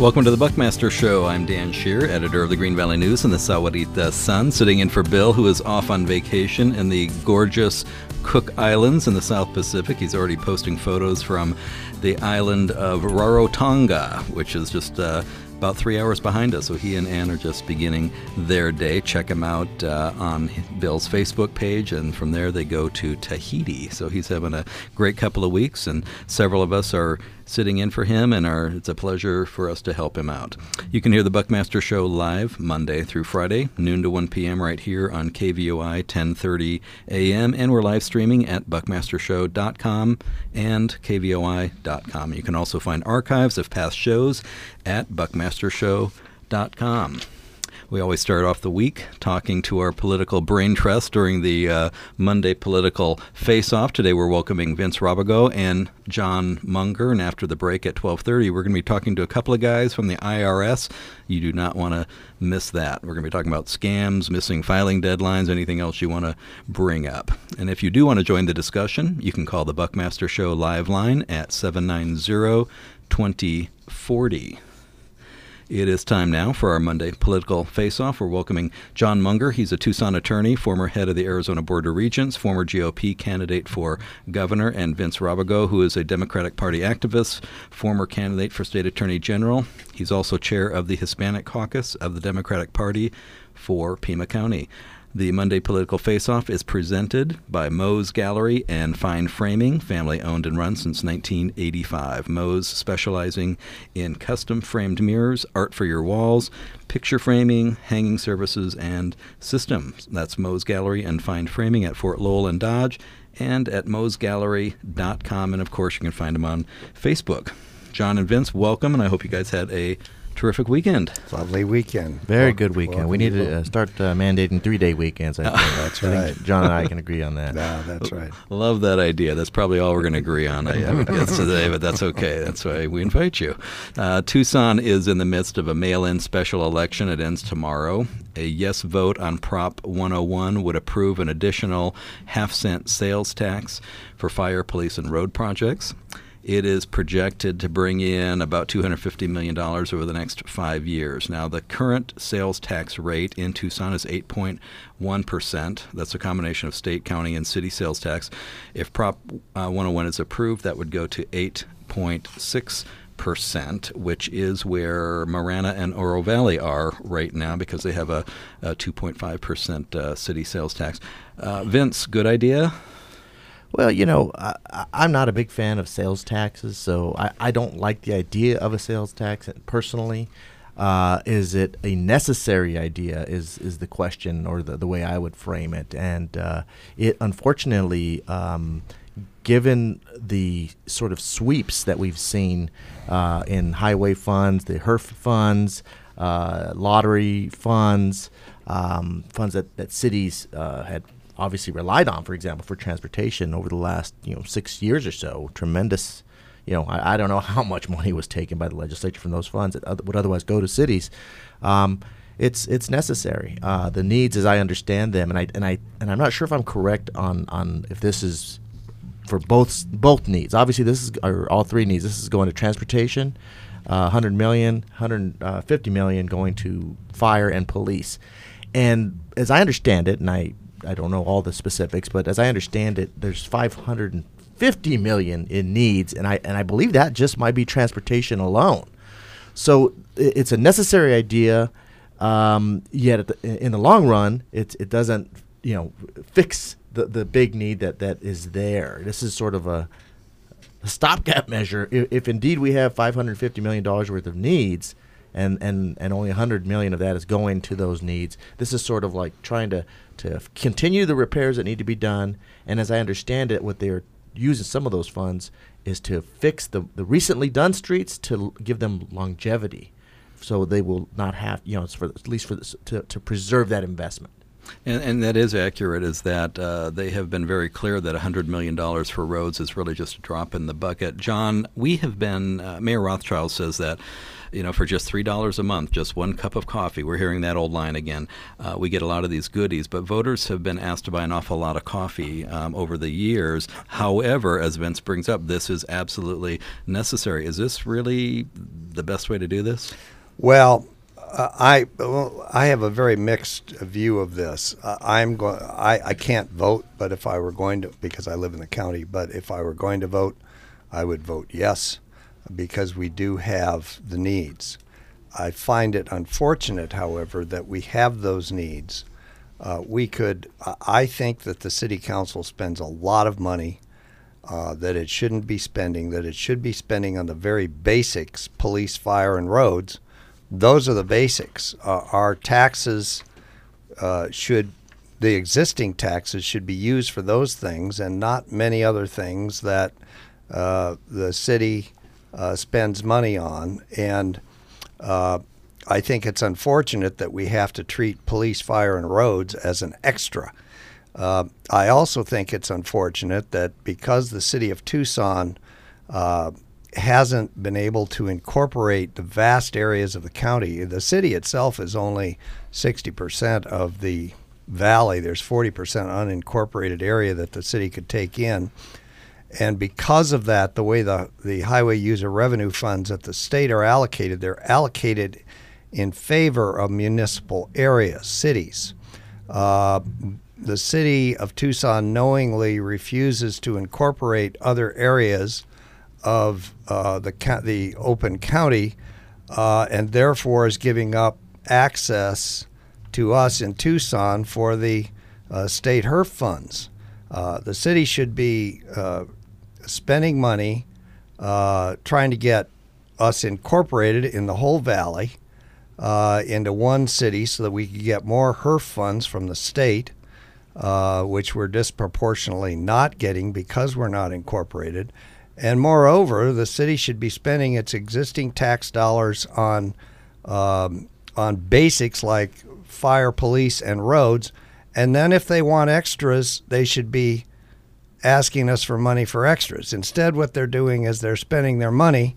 Welcome to the Buckmaster Show. I'm Dan Shear, editor of the Green Valley News and the Sahuarita Sun, sitting in for Bill, who is off on vacation in the gorgeous Cook Islands in the South Pacific. He's already posting photos from the island of Rarotonga, which is just about 3 hours behind us. So he and Ann are just beginning their day. Check him out on Bill's Facebook page, and from there they go to Tahiti. So he's having a great couple of weeks, and several of us are sitting in for him, and it's a pleasure for us to help him out. You can hear the Buckmaster Show live Monday through Friday, noon to 1 p.m. right here on KVOI 1030 a.m., and we're live streaming at buckmastershow.com and kvoi.com. You can also find archives of past shows at buckmastershow.com. We always start off the week talking to our political brain trust during the Monday political face-off. Today we're welcoming Vince Robigo and John Munger, and after the break at 12:30, we're going to be talking to a couple of guys from the IRS. You do not want to miss that. We're going to be talking about scams, missing filing deadlines, anything else you want to bring up. And if you do want to join the discussion, you can call the Buckmaster Show live line at 790-2040. It is time now for our Monday political face-off. We're welcoming John Munger. He's a Tucson attorney, former head of the Arizona Board of Regents, former GOP candidate for governor, and Vince Robigo, who is a Democratic Party activist, former candidate for state attorney general. He's also chair of the Hispanic Caucus of the Democratic Party for Pima County. The Monday Political Face-Off is presented by Moe's Gallery and Fine Framing, family-owned and run since 1985. Moe's specializing in custom-framed mirrors, art for your walls, picture framing, hanging services, and systems. That's Moe's Gallery and Fine Framing at Fort Lowell and Dodge, and at moesgallery.com. And, of course, you can find them on Facebook. John and Vince, welcome, and I hope you guys had a terrific weekend. Lovely weekend. Very good weekend. We need to start mandating 3-day weekends, I think. That's right. I think John and I can agree on that. No, that's right. Love that idea. That's probably all we're going to agree on, I guess, today, but that's okay. That's why we invite you. Tucson is in the midst of a mail-in special election. It ends tomorrow. A yes vote on Prop 101 would approve an additional half-cent sales tax for fire, police, and road projects. It is projected to bring in about $250 million over the next 5 years. Now, the current sales tax rate in Tucson is 8.1%. That's a combination of state, county, and city sales tax. If Prop 101 is approved, that would go to 8.6%, which is where Marana and Oro Valley are right now because they have a 2.5% city sales tax. Vince, good idea? Well, you know, I'm not a big fan of sales taxes, so I don't like the idea of a sales tax personally. Is it a necessary idea is the question, or the way I would frame it. And it unfortunately, given the sort of sweeps that we've seen in highway funds, the HERF funds, lottery funds, funds that cities had obviously relied on, for example, for transportation over the last 6 years or so. Tremendous, I don't know how much money was taken by the legislature from those funds that would otherwise go to cities. It's necessary. The needs, as I understand them, and I'm not sure if I'm correct on if this is for both needs. Obviously, this is all three needs. This is going to transportation, $100 million, $150 million going to fire and police. And as I understand it, and I don't know all the specifics, but as I understand it, there's $550 million in needs, and I believe that just might be transportation alone. So it's a necessary idea, yet in the long run, it doesn't fix the big need that is there. This is sort of a stopgap measure. If indeed we have $550 million worth of needs, and only $100 million of that is going to those needs. This is sort of like trying to continue the repairs that need to be done. And as I understand it, what they're using some of those funds is to fix the recently done streets to give them longevity, so they will not have, it's for at least to preserve that investment. And that is accurate, is that they have been very clear that $100 million for roads is really just a drop in the bucket. John, we have been, Mayor Rothschild says that, for just $3 a month, just one cup of coffee, we're hearing that old line again, we get a lot of these goodies, but voters have been asked to buy an awful lot of coffee over the years. However, as Vince brings up, this is absolutely necessary. Is this really the best way to do this? Well, I have a very mixed view of this. I can't vote, but if I were going to, because I live in the county, but if I were going to vote, I would vote yes, because we do have the needs. I find it unfortunate, however, that we have those needs. I think that the city council spends a lot of money that it shouldn't be spending, that it should be spending on the very basics, police, fire, and roads. Those are the basics. Our taxes the existing taxes should be used for those things and not many other things that the city spends money on. And I think it's unfortunate that we have to treat police, fire, and roads as an extra. I also think it's unfortunate that because the city of Tucson hasn't been able to incorporate the vast areas of the county. The city itself is only 60% of the valley. There's 40% unincorporated area that the city could take in. And because of that, the way the highway user revenue funds at the state are allocated, they're allocated in favor of municipal areas, cities. The city of Tucson knowingly refuses to incorporate other areas of the open county, and therefore is giving up access to us in Tucson for the state HERF funds. The city should be spending money trying to get us incorporated in the whole valley into one city so that we can get more HERF funds from the state, which we're disproportionately not getting because we're not incorporated. And moreover, the city should be spending its existing tax dollars on basics like fire, police, and roads. And then if they want extras, they should be asking us for money for extras. Instead, what they're doing is they're spending their money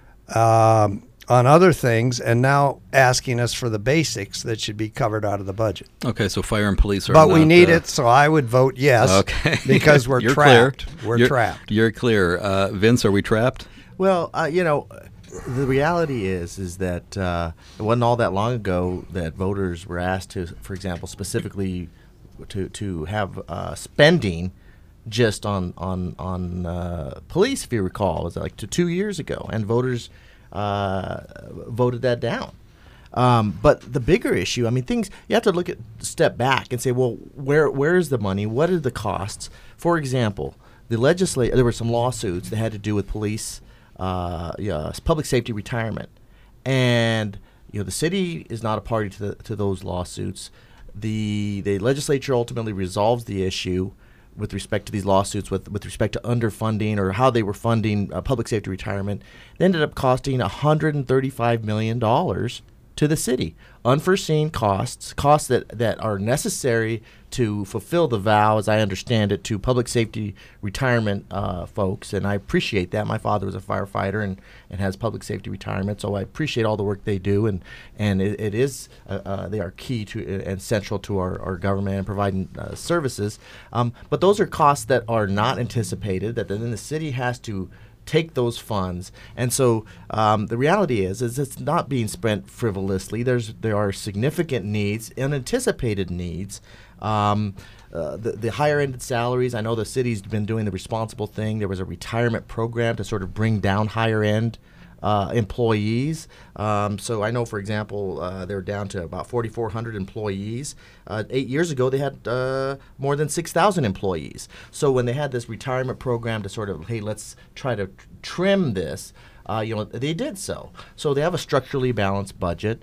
on other things and now asking us for the basics that should be covered out of the budget. Okay, so fire and police are But not, we need it, so I would vote yes. Okay. Because we're You're trapped. clear. We're trapped. You're clear. Vince, are we trapped? Well, the reality is that it wasn't all that long ago that voters were asked to, for example, specifically to have spending just on police, if you recall. It was like 2 years ago, and voters voted that down. But the bigger issue, things you have to step back and say, well, where is the money? What are the costs? For example, there were some lawsuits that had to do with police, public safety retirement, and the city is not a party to those lawsuits. The legislature ultimately resolves the issue with respect to these lawsuits, with respect to underfunding or how they were funding public safety retirement. They ended up costing $135 million to the city. Unforeseen costs that are necessary to fulfill the vow, as I understand it, to public safety retirement folks. And I appreciate that. My father was a firefighter and has public safety retirement, so I appreciate all the work they do. And it is they are key to and central to our government and providing services. But those are costs that are not anticipated, that then the city has to take those funds. And so the reality is it's not being spent frivolously. There are significant needs, unanticipated needs. The higher-ended salaries, I know the city's been doing the responsible thing. There was a retirement program to sort of bring down higher-end employees. So I know, for example, they're down to about 4,400 employees. 8 years ago, they had more than 6,000 employees. So when they had this retirement program to sort of, hey, let's try to trim this, they did so. So they have a structurally balanced budget.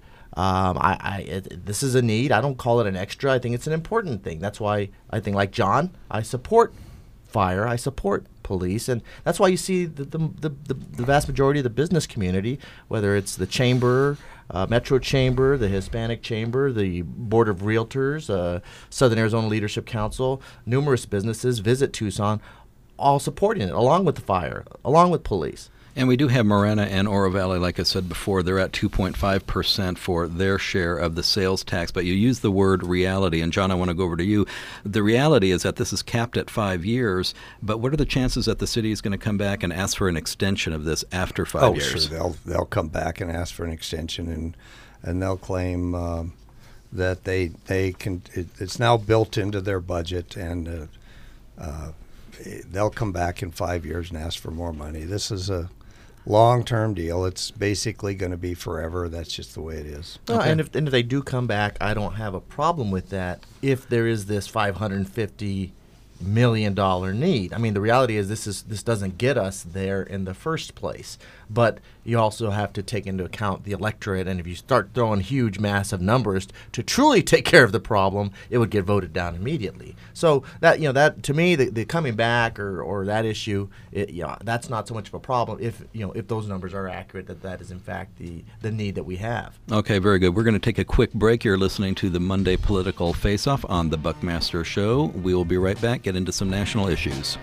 This is a need. I don't call it an extra. I think it's an important thing. That's why I think, like John, I support fire. I support police, and that's why you see the vast majority of the business community, whether it's the chamber, Metro Chamber, the Hispanic Chamber, the Board of Realtors, Southern Arizona Leadership Council, numerous businesses visit Tucson, all supporting it, along with the fire, along with police. And we do have Marana and Oro Valley, like I said before, they're at 2.5% for their share of the sales tax. But you use the word reality. And, John, I want to go over to you. The reality is that this is capped at 5 years. But what are the chances that the city is going to come back and ask for an extension of this after 5 years? Oh, sure. They'll come back and ask for an extension, and they'll claim that they can. It's now built into their budget, and they'll come back in 5 years and ask for more money. This is a long-term deal. It's basically going to be forever. That's just the way it is. Okay. And if they do come back, I don't have a problem with that if there is this $550 million need. I mean, the reality is this doesn't get us there in the first place. But you also have to take into account the electorate, and if you start throwing huge, massive numbers to truly take care of the problem, it would get voted down immediately. So that to me, the coming back or that issue, that's not so much of a problem if those numbers are accurate, that is in fact the need that we have. Okay, very good. We're going to take a quick break. You're listening to the Monday Political Face-Off on the Buckmaster Show. We will be right back. Get into some national issues.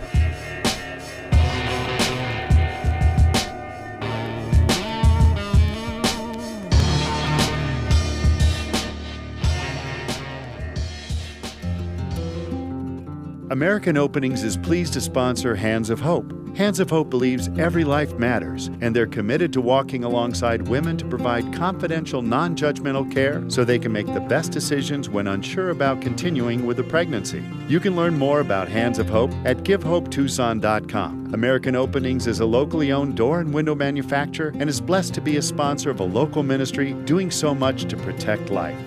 American Openings is pleased to sponsor Hands of Hope. Hands of Hope believes every life matters, and they're committed to walking alongside women to provide confidential, non-judgmental care so they can make the best decisions when unsure about continuing with a pregnancy. You can learn more about Hands of Hope at GiveHopeTucson.com. American Openings is a locally owned door and window manufacturer and is blessed to be a sponsor of a local ministry doing so much to protect life.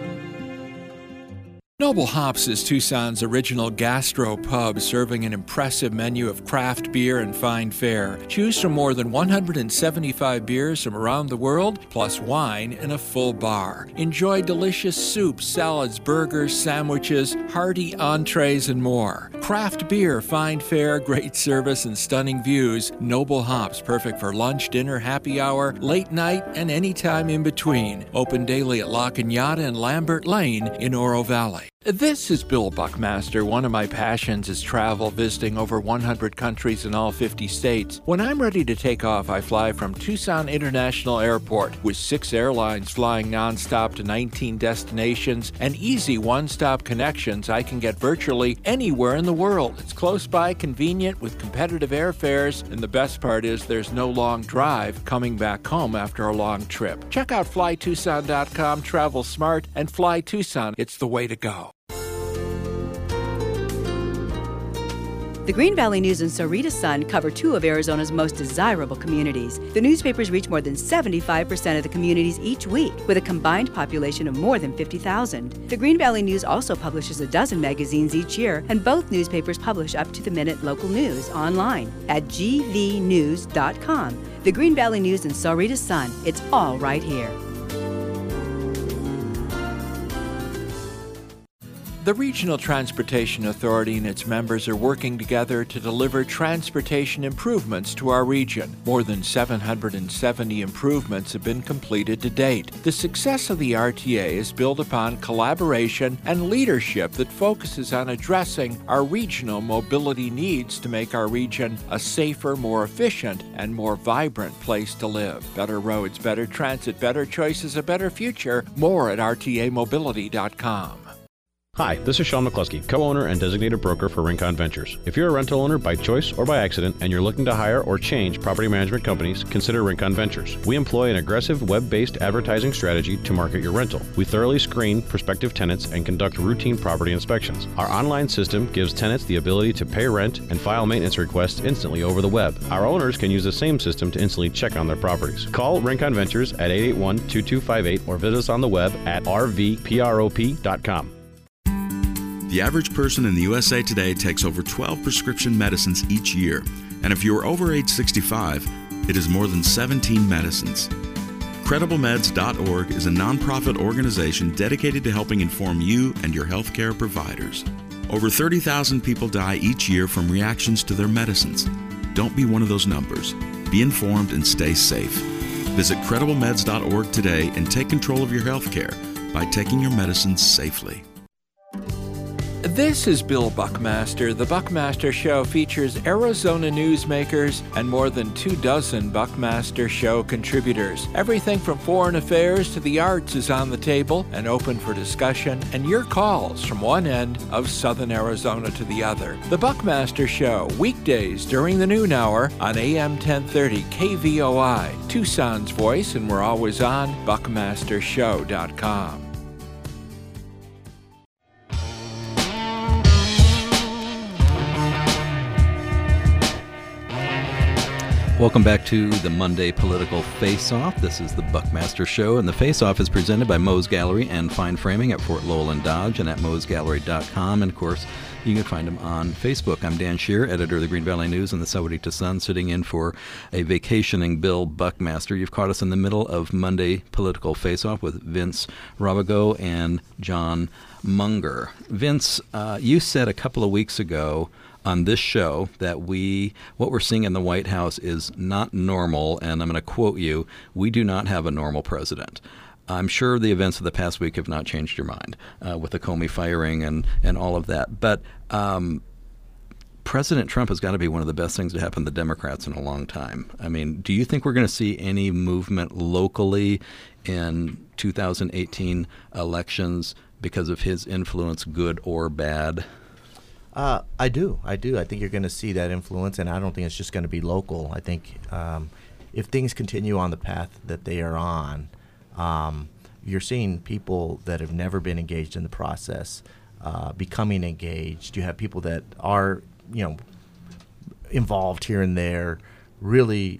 Noble Hops is Tucson's original gastro pub, serving an impressive menu of craft beer and fine fare. Choose from more than 175 beers from around the world, plus wine in a full bar. Enjoy delicious soups, salads, burgers, sandwiches, hearty entrees, and more. Craft beer, fine fare, great service, and stunning views. Noble Hops, perfect for lunch, dinner, happy hour, late night, and any time in between. Open daily at La Cañada and Lambert Lane in Oro Valley. This is Bill Buckmaster. One of my passions is travel, visiting over 100 countries in all 50 states. When I'm ready to take off, I fly from Tucson International Airport with 6 airlines flying nonstop to 19 destinations and easy one-stop connections. I can get virtually anywhere in the world. It's close by, convenient, with competitive airfares, and the best part is there's no long drive coming back home after a long trip. Check out flytucson.com, travel smart, and fly Tucson. It's the way to go. The Green Valley News and Sahuarita Sun cover 2 of Arizona's most desirable communities. The newspapers reach more than 75% of the communities each week, with a combined population of more than 50,000. The Green Valley News also publishes a dozen magazines each year, and both newspapers publish up-to-the-minute local news online at gvnews.com. The Green Valley News and Sahuarita Sun, it's all right here. The Regional Transportation Authority and its members are working together to deliver transportation improvements to our region. More than 770 improvements have been completed to date. The success of the RTA is built upon collaboration and leadership that focuses on addressing our regional mobility needs to make our region a safer, more efficient, and more vibrant place to live. Better roads, better transit, better choices, a better future. More at rtamobility.com. Hi, this is Sean McCluskey, co-owner and designated broker for Rincon Ventures. If you're a rental owner by choice or by accident and you're looking to hire or change property management companies, consider Rincon Ventures. We employ an aggressive web-based advertising strategy to market your rental. We thoroughly screen prospective tenants and conduct routine property inspections. Our online system gives tenants the ability to pay rent and file maintenance requests instantly over the web. Our owners can use the same system to instantly check on their properties. Call Rincon Ventures at 881-2258 or visit us on the web at rvprop.com. The average person in the USA today takes over 12 prescription medicines each year, and if you are over age 65, it is more than 17 medicines. CredibleMeds.org is a nonprofit organization dedicated to helping inform you and your healthcare providers. Over 30,000 people die each year from reactions to their medicines. Don't be one of those numbers. Be informed and stay safe. Visit CredibleMeds.org today and take control of your health care by taking your medicines safely. This is Bill Buckmaster. The Buckmaster Show features Arizona newsmakers and more than 24 Buckmaster Show contributors. Everything from foreign affairs to the arts is on the table and open for discussion and your calls from one end of southern Arizona to the other. The Buckmaster Show, weekdays during the noon hour on AM 1030 KVOI, Tucson's voice, and we're always on buckmastershow.com. Welcome back to the Monday Political Face-Off. This is the Buckmaster Show, and the Face-Off is presented by Moe's Gallery and Fine Framing at Fort Lowell and Dodge and at moesgallery.com. And, of course, you can find them on Facebook. I'm Dan Shear, editor of the Green Valley News and the Sahuarita Sun, sitting in for a vacationing Bill Buckmaster. You've caught us in the middle of Monday Political Face-Off with Vince Robigo and John Munger. Vince, you said a couple of weeks ago on this show that what we're seeing in the White House is not normal, and I'm going to quote you, "We do not have a normal president." I'm sure the events of the past week have not changed your mind with the Comey firing and all of that. But President Trump has got to be one of the best things to happen to the Democrats in a long time. I mean, do you think we're going to see any movement locally in 2018 elections because of his influence, good or bad? I do. I think you're going to see that influence, and I don't think it's just going to be local. I think if things continue on the path that they are on, you're seeing people that have never been engaged in the process becoming engaged. You have people that are, involved here and there, really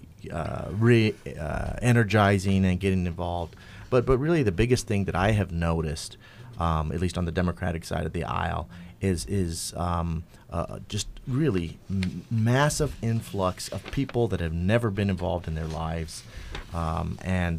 energizing and getting involved. But really the biggest thing that I have noticed, at least on the Democratic side of the aisle, is just really massive influx of people that have never been involved in their lives, so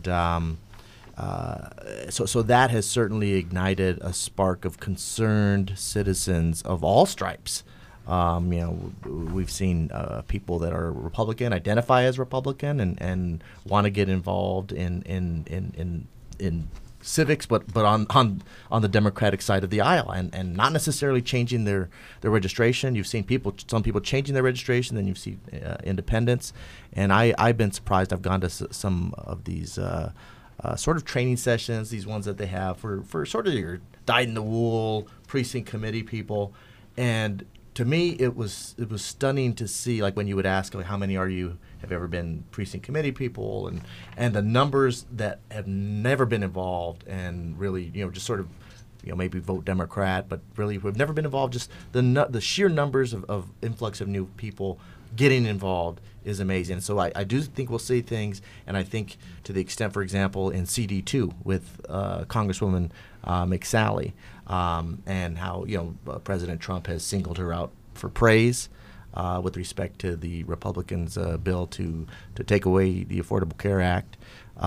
that has certainly ignited a spark of concerned citizens of all stripes. We've seen people that are Republican identify as Republican and want to get involved in civics, but on the Democratic side of the aisle, and not necessarily changing their registration. You've seen some people changing their registration, then you've seen independents, and I've been surprised. I've gone to some of these sort of training sessions, these ones that they have for sort of your dyed-in-the-wool precinct committee people, and to me it was stunning to see, like when you would ask, like, how many have ever been precinct committee people, and the numbers that have never been involved and really just sort of maybe vote Democrat, but really who have never been involved. Just the sheer numbers of influx of new people getting involved is amazing. So I do think we'll see things, and I think to the extent, for example, in CD2 with Congresswoman McSally, and how President Trump has singled her out for praise with respect to the Republicans' bill to take away the Affordable Care Act,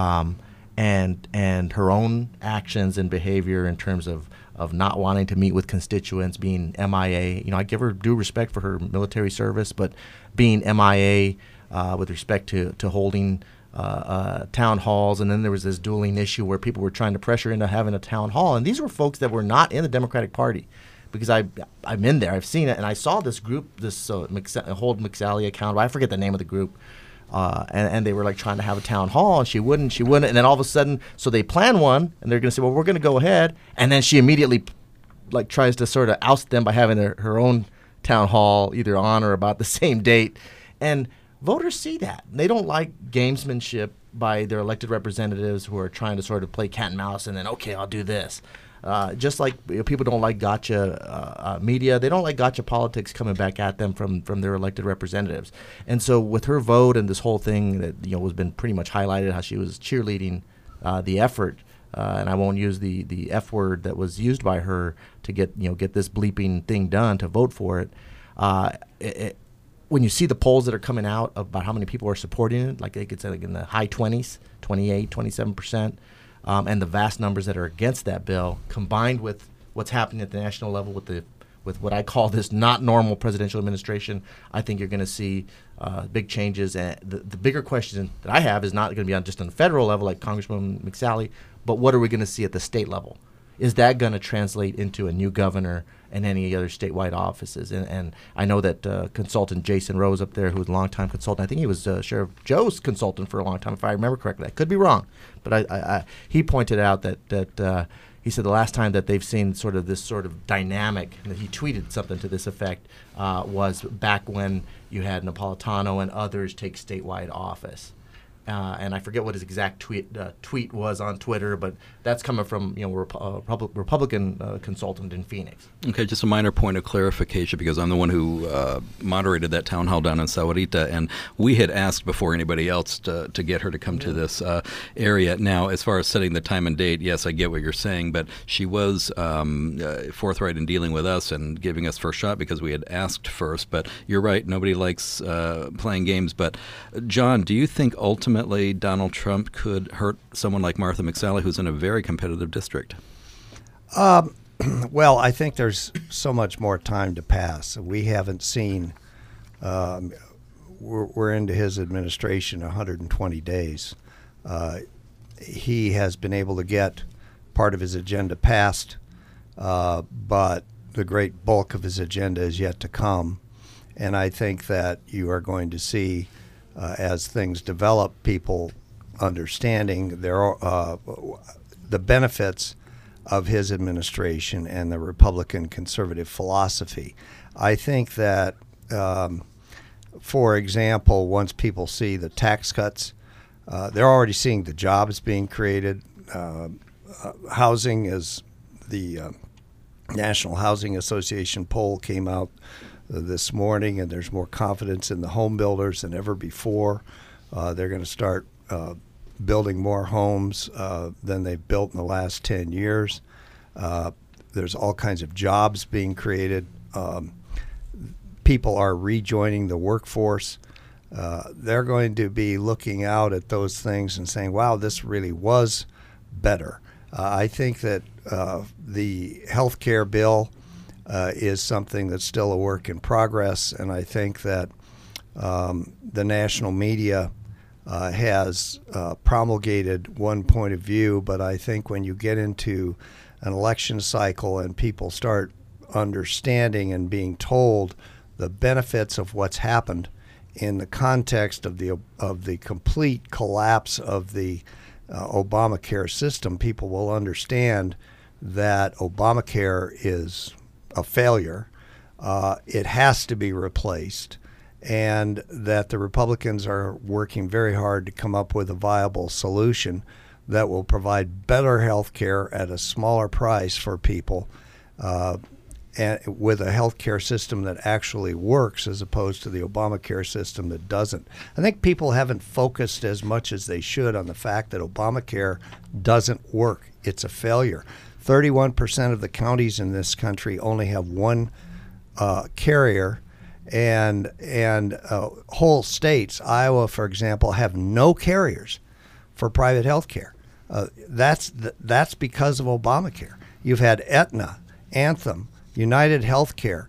and her own actions and behavior in terms of not wanting to meet with constituents, being MIA. I give her due respect for her military service, but being MIA with respect to holding town halls. And then there was this dueling issue where people were trying to pressure into having a town hall, and these were folks that were not in the Democratic Party. Because I'm in there, I've seen it, and I saw this group, Hold McSally account. I forget the name of the group, and they were like trying to have a town hall, and she wouldn't, and then all of a sudden, so they plan one, and they're going to say, well, we're going to go ahead, and then she immediately tries to sort of oust them by having her own town hall either on or about the same date, and voters see that. They don't like gamesmanship by their elected representatives who are trying to sort of play cat and mouse, and then, okay, I'll do this. Just like people don't like gotcha media, they don't like gotcha politics coming back at them from their elected representatives. And so with her vote and this whole thing that has been pretty much highlighted, how she was cheerleading the effort, and I won't use the F word that was used by her to get this bleeping thing done, to vote for it. When you see the polls that are coming out about how many people are supporting it, like they could say in the high 20s, 28, 27%. And the vast numbers that are against that bill, combined with what's happening at the national level with with what I call this not normal presidential administration, I think you're going to see big changes. And the bigger question that I have is not going to be just on the federal level like Congresswoman McSally, but what are we going to see at the state level? Is that going to translate into a new governor and any other statewide offices? And I know that consultant Jason Rose up there, who was a longtime consultant, I think he was Sheriff Joe's consultant for a long time, if I remember correctly. I could be wrong, but he pointed out that he said the last time that they've seen sort of this sort of dynamic, and he tweeted something to this effect, was back when you had Napolitano and others take statewide office. And I forget what his exact tweet was on Twitter, but that's coming from Republican consultant in Phoenix. Okay, just a minor point of clarification, because I'm the one who moderated that town hall down in Sahuarita, and we had asked before anybody else to get her to come to this area. Now, as far as setting the time and date, yes, I get what you're saying, but she was forthright in dealing with us and giving us first shot because we had asked first. But you're right, nobody likes playing games. But John, do you think ultimately Donald Trump could hurt someone like Martha McSally, who's in a very competitive district? Well, I think there's so much more time to pass. We haven't seen, we're into his administration 120 days. He has been able to get part of his agenda passed, but the great bulk of his agenda is yet to come. And I think that you are going to see, as things develop, people understanding the benefits of his administration and the Republican conservative philosophy. I think that, for example, once people see the tax cuts, they're already seeing the jobs being created. Housing, as the National Housing Association poll came out this morning, and there's more confidence in the home builders than ever before. They're going to start building more homes than they've built in the last 10 years. There's all kinds of jobs being created. People are rejoining the workforce. They're going to be looking out at those things and saying, wow, this really was better. I think that the health care bill is something that's still a work in progress, and I think that the national media has promulgated one point of view, but I think when you get into an election cycle and people start understanding and being told the benefits of what's happened in the context of the complete collapse of the Obamacare system, people will understand that Obamacare is a failure. It has to be replaced, and that the Republicans are working very hard to come up with a viable solution that will provide better health care at a smaller price for people, and with a health care system that actually works as opposed to the Obamacare system that doesn't. I think people haven't focused as much as they should on the fact that Obamacare doesn't work. It's a failure. 31% of the counties in this country only have one carrier, and whole states, Iowa, for example, have no carriers for private health care. That's because of Obamacare. You've had Aetna, Anthem, United Healthcare,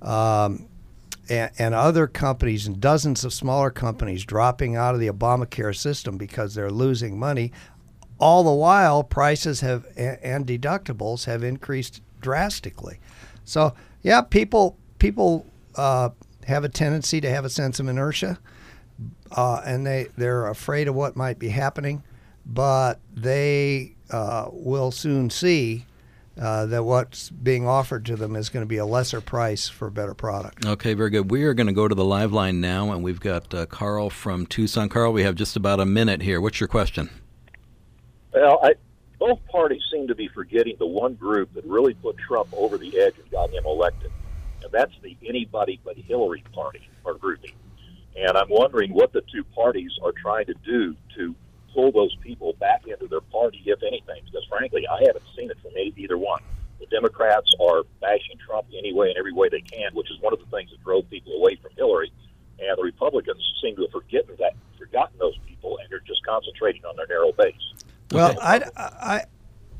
and other companies, and dozens of smaller companies dropping out of the Obamacare system because they're losing money. All the while, prices and deductibles have increased drastically. So, yeah, people have a tendency to have a sense of inertia, and they're afraid of what might be happening, but they will soon see that what's being offered to them is going to be a lesser price for a better product. Okay, very good. We are going to go to the live line now, and we've got Carl from Tucson. Carl, we have just about a minute here. What's your question? Well, both parties seem to be forgetting the one group that really put Trump over the edge and got him elected, and that's the anybody but Hillary party or grouping. And I'm wondering what the two parties are trying to do to pull those people back into their party, if anything, because frankly, I haven't seen it from either one. The Democrats are bashing Trump anyway and every way they can, which is one of the things that drove people away from Hillary, and the Republicans seem to have forgotten those people, and they're just concentrating on their narrow base. Well,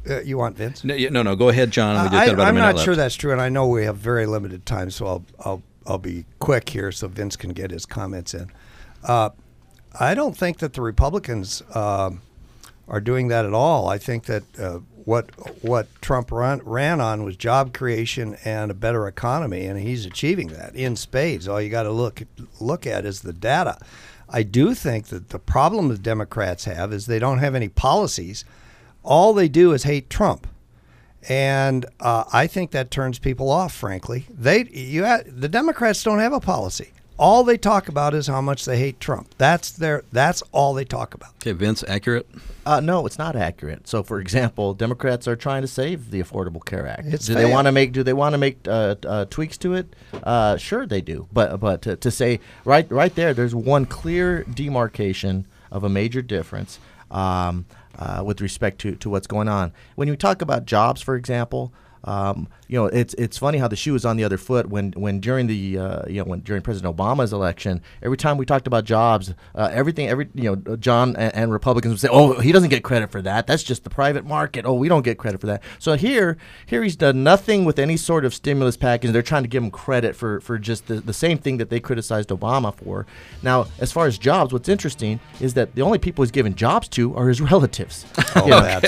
You want Vince? No. Go ahead, John. We just got about a minute I'm not left. sure that's true, and I know we have very limited time, so I'll be quick here so Vince can get his comments in. I don't think that the Republicans are doing that at all. I think that what Trump ran on was job creation and a better economy, and he's achieving that in spades. All you got to look at is the data. I do think that the problem the Democrats have is they don't have any policies. All they do is hate Trump. And I think that turns people off, frankly. The Democrats don't have a policy. All they talk about is how much they hate Trump. That's all they talk about. Okay, Vince, accurate? No, it's not accurate. So, for example, Democrats are trying to save the Affordable Care Act. Do they want to make tweaks to it? Sure, they do. But to say right there, there's one clear demarcation of a major difference with respect to what's going on. When you talk about jobs, for example. It's funny how the shoe is on the other foot when during during President Obama's election, every time we talked about jobs, John and Republicans would say, "Oh, he doesn't get credit for that. That's just the private market. Oh, we don't get credit for that." So here he's done nothing with any sort of stimulus package. They're trying to give him credit for just the same thing that they criticized Obama for. Now, as far as jobs, what's interesting is that the only people he's given jobs to are his relatives. Let's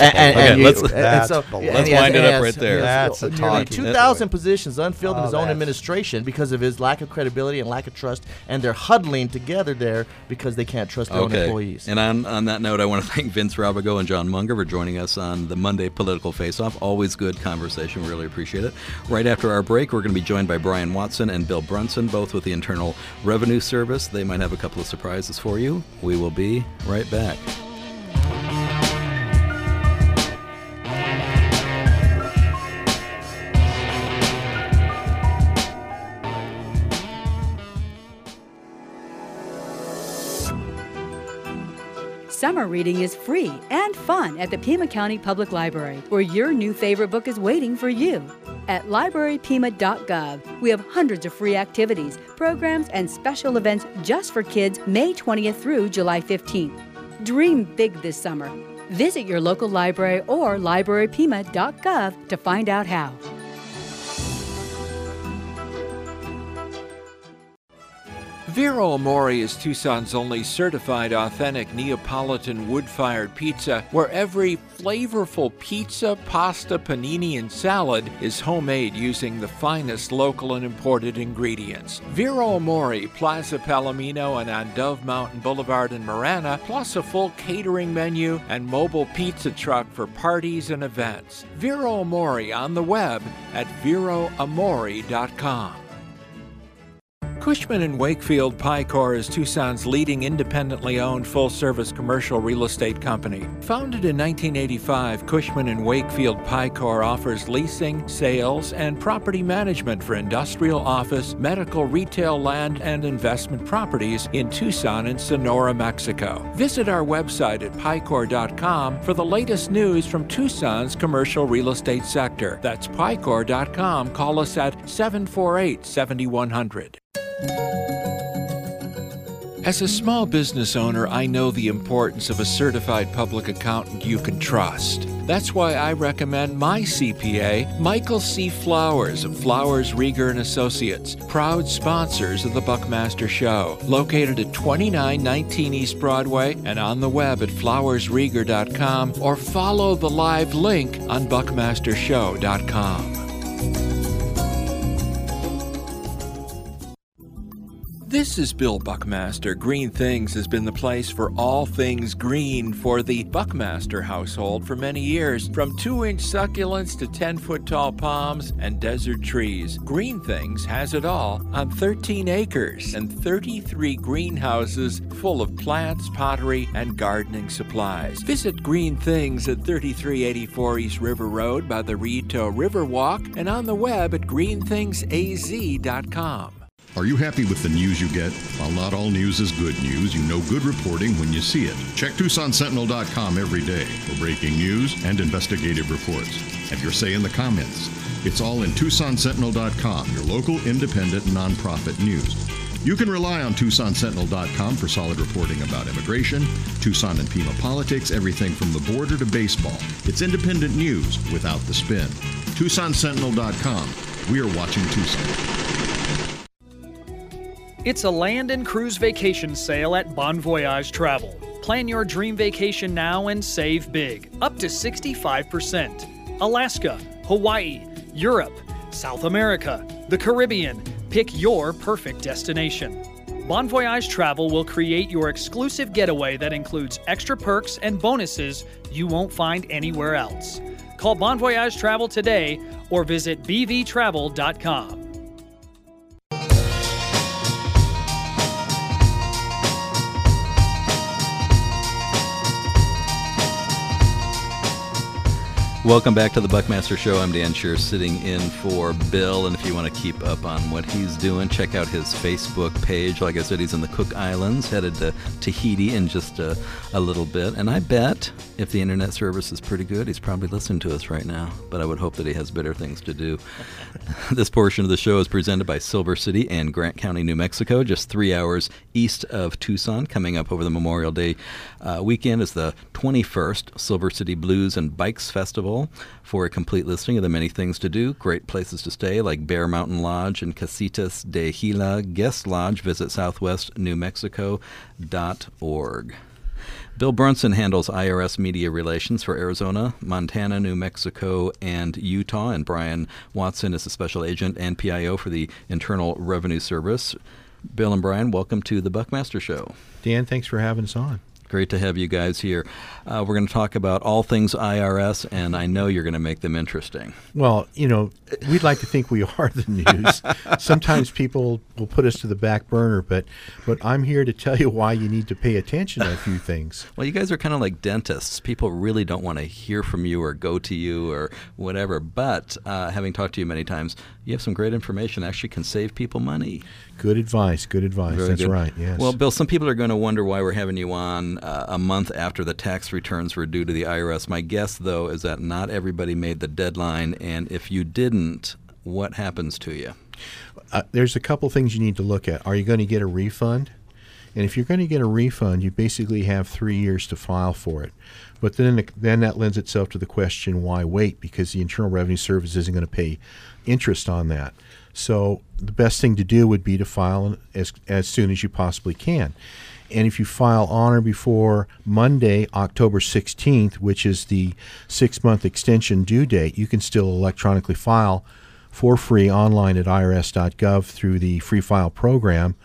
wind it up right there. That's a nearly talking 2,000 positions unfilled in his own administration because of his lack of credibility and lack of trust, and they're huddling together there because they can't trust their own employees. And on that note, I want to thank Vince Rabago and John Munger for joining us on the Monday Political Face-Off. Always good conversation. We really appreciate it. Right after our break, we're going to be joined by Brian Watson and Bill Brunson, both with the Internal Revenue Service. They might have a couple of surprises for you. We will be right back. Summer reading is free and fun at the Pima County Public Library, where your new favorite book is waiting for you. At librarypima.gov, we have hundreds of free activities, programs, and special events just for kids May 20th through July 15th. Dream big this summer. Visit your local library or librarypima.gov to find out how. Vero Amore is Tucson's only certified authentic Neapolitan wood-fired pizza, where every flavorful pizza, pasta, panini, and salad is homemade using the finest local and imported ingredients. Vero Amore, Plaza Palomino, and on Dove Mountain Boulevard in Marana, plus a full catering menu and mobile pizza truck for parties and events. Vero Amore on the web at veroamore.com. Cushman & Wakefield Picor is Tucson's leading independently owned full-service commercial real estate company. Founded in 1985, Cushman & Wakefield Picor offers leasing, sales, and property management for industrial, office, medical, retail, land, and investment properties in Tucson and Sonora, Mexico. Visit our website at picor.com for the latest news from Tucson's commercial real estate sector. That's picor.com. Call us at 748-7100. As a small business owner, I know the importance of a certified public accountant you can trust. That's why I recommend my CPA, Michael C. Flowers of Flowers, Rieger & Associates, proud sponsors of the Buckmaster Show, located at 2919 East Broadway and on the web at flowersrieger.com, or follow the live link on buckmastershow.com. This is Bill Buckmaster. Green Things has been the place for all things green for the Buckmaster household for many years. From 2-inch succulents to 10-foot tall palms and desert trees, Green Things has it all on 13 acres and 33 greenhouses full of plants, pottery, and gardening supplies. Visit Green Things at 3384 East River Road by the Rito Riverwalk and on the web at greenthingsaz.com. Are you happy with the news you get? While not all news is good news, you know good reporting when you see it. Check TucsonSentinel.com every day for breaking news and investigative reports. Have your say in the comments. It's all in TucsonSentinel.com, your local independent nonprofit news. You can rely on TucsonSentinel.com for solid reporting about immigration, Tucson and Pima politics, everything from the border to baseball. It's independent news without the spin. TucsonSentinel.com. We're watching Tucson. It's a land and cruise vacation sale at Bon Voyage Travel. Plan your dream vacation now and save big, up to 65%. Alaska, Hawaii, Europe, South America, the Caribbean. Pick your perfect destination. Bon Voyage Travel will create your exclusive getaway that includes extra perks and bonuses you won't find anywhere else. Call Bon Voyage Travel today or visit bvtravel.com. Welcome back to the Buckmaster Show. I'm Dan Scheer sitting in for Bill, and if you want to keep up on what he's doing, check out his Facebook page. Like I said, he's in the Cook Islands, headed to Tahiti in just a little bit. And I bet if the internet service is pretty good, he's probably listening to us right now. But I would hope that he has better things to do. This portion of the show is presented by Silver City and Grant County, New Mexico, just 3 hours east of Tucson. Coming up over the Memorial Day weekend is the 21st Silver City Blues and Bikes Festival. For a complete listing of the many things to do, great places to stay like Bear Mountain Lodge and Casitas de Gila Guest Lodge, visit southwestnewmexico.org. Bill Brunson handles IRS media relations for Arizona, Montana, New Mexico, and Utah, and Brian Watson is the special agent and PIO for the Internal Revenue Service. Bill and Brian, welcome to the Buckmaster Show. Dan, thanks for having us on. Great to have you guys here. We're going to talk about all things IRS, and I know you're going to make them interesting. Well, you know, we'd like to think we are the news. Sometimes people will put us to the back burner, but I'm here to tell you why you need to pay attention to a few things. Well, you guys are kind of like dentists. People really don't want to hear from you or go to you or whatever, but having talked to you many times, you have some great information that actually can save people money. Good advice. Very That's good. Right, yes. Well, Bill, some people are going to wonder why we're having you on a month after the tax returns were due to the IRS. My guess, though, is that not everybody made the deadline, and if you didn't, what happens to you? There's a couple things you need to look at. Are you going to get a refund? And if you're going to get a refund, you basically have 3 years to file for it. But then that lends itself to the question, why wait? Because the Internal Revenue Service isn't going to pay interest on that. So the best thing to do would be to file as soon as you possibly can. And if you file on or before Monday, October 16th, which is the 6-month extension due date, you can still electronically file for free online at irs.gov through the free file program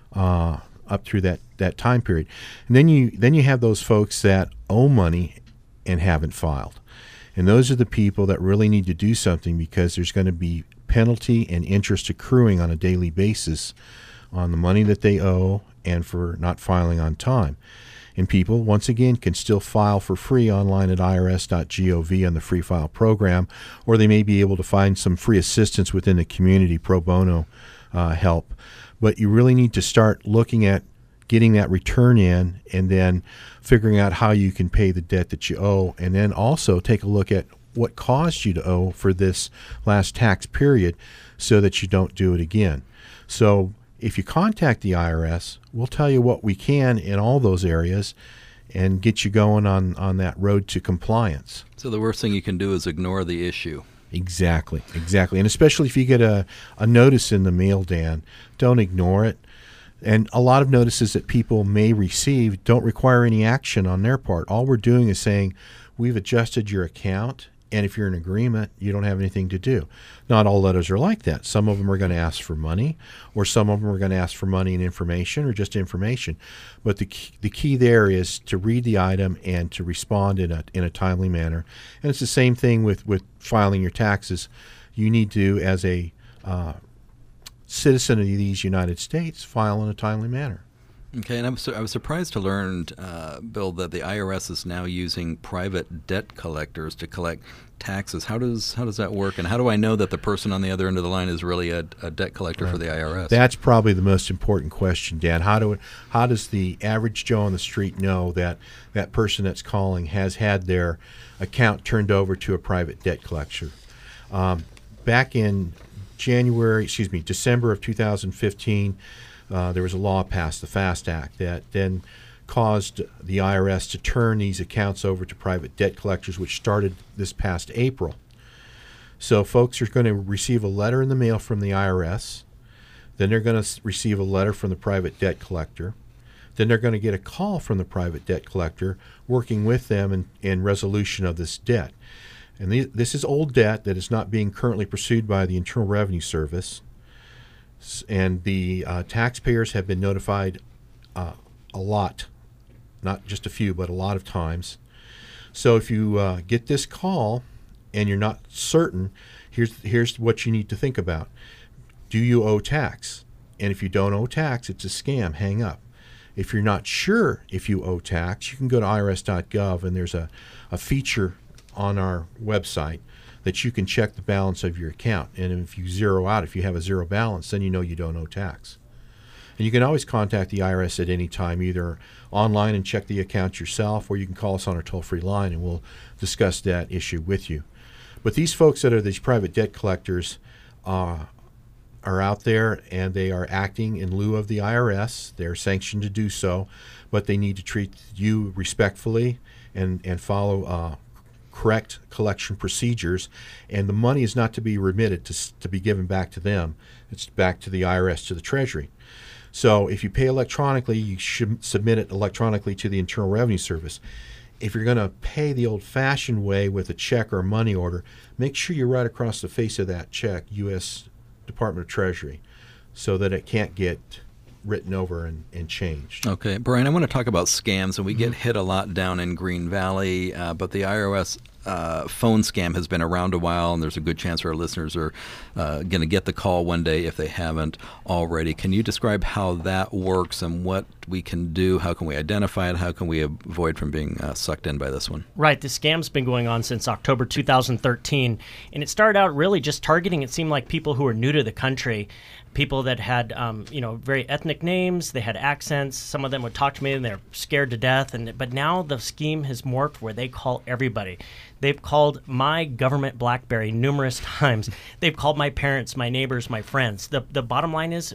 up through that time period. And then you have those folks that owe money and haven't filed. And those are the people that really need to do something, because there's going to be penalty and interest accruing on a daily basis on the money that they owe and for not filing on time. And people, once again, can still file for free online at irs.gov on the free file program, or they may be able to find some free assistance within the community pro bono help. But you really need to start looking at getting that return in and then figuring out how you can pay the debt that you owe, and then also take a look at what caused you to owe for this last tax period so that you don't do it again. So if you contact the IRS, we'll tell you what we can in all those areas and get you going on that road to compliance. So the worst thing you can do is ignore the issue. Exactly. And especially if you get a notice in the mail, Dan, don't ignore it. And a lot of notices that people may receive don't require any action on their part. All we're doing is saying, we've adjusted your account, and if you're in agreement, you don't have anything to do. Not all letters are like that. Some of them are going to ask for money, or some of them are going to ask for money and information, or just information. But the key there is to read the item and to respond in a timely manner. And it's the same thing with filing your taxes. You need to, as a citizen of these United States, file in a timely manner. Okay, and I was surprised to learn, Bill, that the IRS is now using private debt collectors to collect taxes. How does that work, and how do I know that the person on the other end of the line is really a debt collector for the IRS? That's probably the most important question, Dan. How does the average Joe on the street know that that person that's calling has had their account turned over to a private debt collector? Back in December of 2015, there was a law passed, the FAST Act, that then caused the IRS to turn these accounts over to private debt collectors, which started this past April. So folks are going to receive a letter in the mail from the IRS. Then they're going to receive a letter from the private debt collector. Then they're going to get a call from the private debt collector working with them in resolution of this debt. And this is old debt that is not being currently pursued by the Internal Revenue Service. And the taxpayers have been notified a lot, not just a few, but a lot of times. So if you get this call and you're not certain, here's what you need to think about. Do you owe tax? And if you don't owe tax, it's a scam. Hang up. If you're not sure if you owe tax, you can go to irs.gov, and there's a feature on our website that you can check the balance of your account. And if you zero out, if you have a zero balance, then you know you don't owe tax. And you can always contact the IRS at any time, either online and check the account yourself, or you can call us on our toll-free line and we'll discuss that issue with you. But these folks that are these private debt collectors are out there, and they are acting in lieu of the IRS. They're sanctioned to do so, but they need to treat you respectfully and follow correct collection procedures. And the money is not to be remitted to be given back to them. It's back to the IRS, to the Treasury. So if you pay electronically, you should submit it electronically to the Internal Revenue Service. If you're going to pay the old-fashioned way with a check or a money order, make sure you write across the face of that check, U.S. Department of Treasury, so that it can't get written over and changed. Okay, Brian, I want to talk about scams, and we get hit a lot down in Green Valley, but the IRS phone scam has been around a while, and there's a good chance our listeners are going to get the call one day if they haven't already. Can you describe how that works and what we can do? How can we identify it? How can we avoid from being sucked in by this one? Right. The scam's been going on since October 2013, and it started out really just targeting, it seemed like, people who were new to the country, people that had, very ethnic names. They had accents. Some of them would talk to me, and they're scared to death. But now the scheme has morphed where they call everybody. They've called my government BlackBerry numerous times. They've called my parents, my neighbors, my friends. The bottom line is,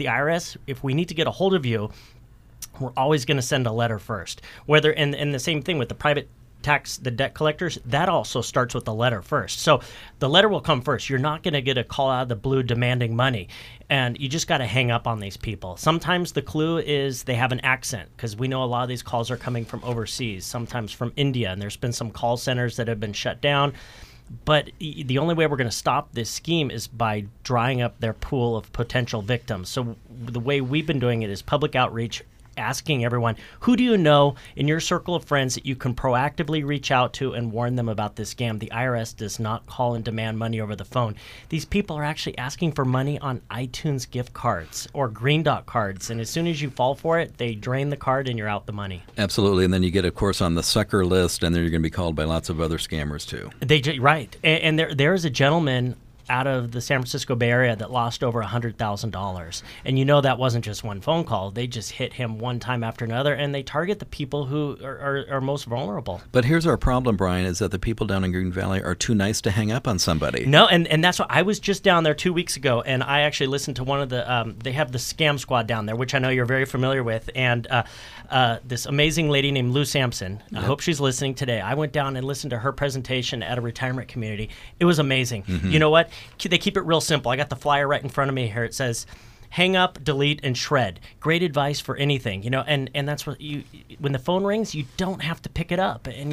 if we need to get a hold of you, we're always going to send a letter first. And the same thing with the private the debt collectors, that also starts with the letter first. So the letter will come first. You're not going to get a call out of the blue demanding money, and you just got to hang up on these people. Sometimes the clue is they have an accent, because we know a lot of these calls are coming from overseas, sometimes from India, and there's been some call centers that have been shut down. But the only way we're going to stop this scheme is by drying up their pool of potential victims. So the way we've been doing it is public outreach, asking everyone, who do you know in your circle of friends that you can proactively reach out to and warn them about this scam? The IRS does not call and demand money over the phone. These people are actually asking for money on iTunes gift cards or Green Dot cards, and as soon as you fall for it, they drain the card and you're out the money. Absolutely, and then you get, of course, on the sucker list, and then you're going to be called by lots of other scammers too. Right, and there is a gentleman out of the San Francisco Bay Area that lost over $100,000. And that wasn't just one phone call. They just hit him one time after another, and they target the people who are most vulnerable. But here's our problem, Brian, is that the people down in Green Valley are too nice to hang up on somebody. No, and that's what I was just down there 2 weeks ago, and I actually listened to one of the, they have the Scam Squad down there, which I know you're very familiar with, and this amazing lady named Lou Sampson. Yep. I hope she's listening today. I went down and listened to her presentation at a retirement community. It was amazing. Mm-hmm. You know what? They keep it real simple. I got the flyer right in front of me here. It says, hang up, delete, and shred. Great advice for anything, and that's what when the phone rings, you don't have to pick it up. And,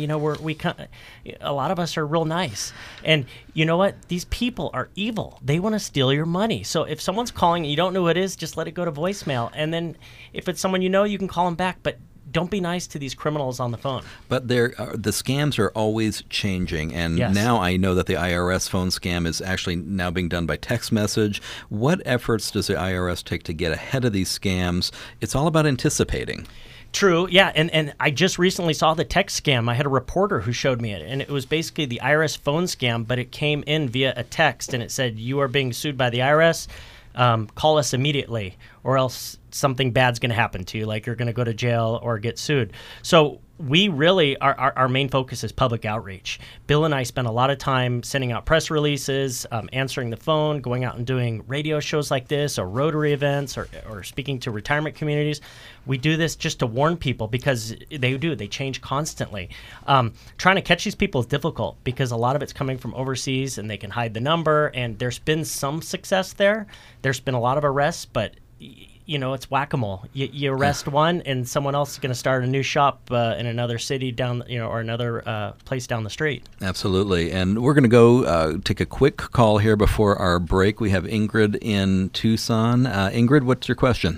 a lot of us are real nice. And you know what? These people are evil. They want to steal your money. So if someone's calling and you don't know who it is, just let it go to voicemail. And then if it's someone you can call them back. But don't be nice to these criminals on the phone. But the scams are always changing, and yes. Now I know that the IRS phone scam is actually now being done by text message. What efforts does the IRS take to get ahead of these scams? It's all about anticipating. True, yeah, and I just recently saw the text scam. I had a reporter who showed me it, and it was basically the IRS phone scam, but it came in via a text, and it said, you are being sued by the IRS. Call us immediately. or else something bad's going to happen to you, like you're going to go to jail or get sued. So we really, our main focus is public outreach. Bill and I spend a lot of time sending out press releases, answering the phone, going out and doing radio shows like this, or Rotary events, or speaking to retirement communities. We do this just to warn people, because they change constantly. Trying to catch these people is difficult because a lot of it's coming from overseas and they can hide the number, and there's been some success there. There's been a lot of arrests, but it's whack-a-mole. You arrest one, and someone else is going to start a new shop in another city down, or another place down the street. Absolutely. And we're going to go take a quick call here before our break. We have Ingrid in Tucson. Ingrid, what's your question?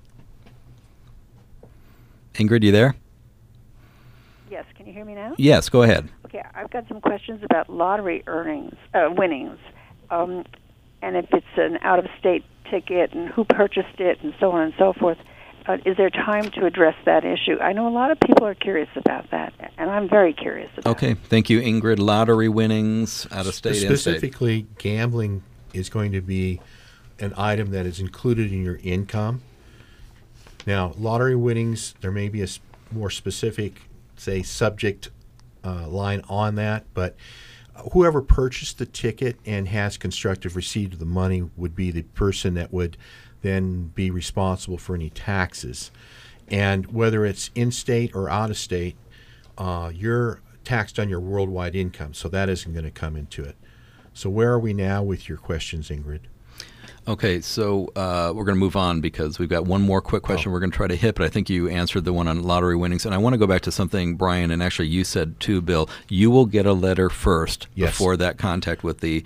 Ingrid, you there? Yes. Can you hear me now? Yes, go ahead. Okay. I've got some questions about lottery winnings, and if it's an out-of-state ticket and who purchased it and so on and so forth. Is there time to address that issue? I know a lot of people are curious about that, and I'm very curious about it. Okay, thank you, Ingrid. Lottery winnings, out-of-state, in-state. Specifically, gambling is going to be an item that is included in your income. Now, lottery winnings, there may be a more specific, say, subject line on that, but whoever purchased the ticket and has constructive receipt of the money would be the person that would then be responsible for any taxes. And whether it's in-state or out-of-state, you're taxed on your worldwide income, so that isn't going to come into it. So where are we now with your questions, Ingrid? Okay, so we're going to move on because we've got one more quick question we're going to try to hit, but I think you answered the one on lottery winnings. And I want to go back to something, Brian, and actually you said too, Bill. You will get a letter first before that contact from the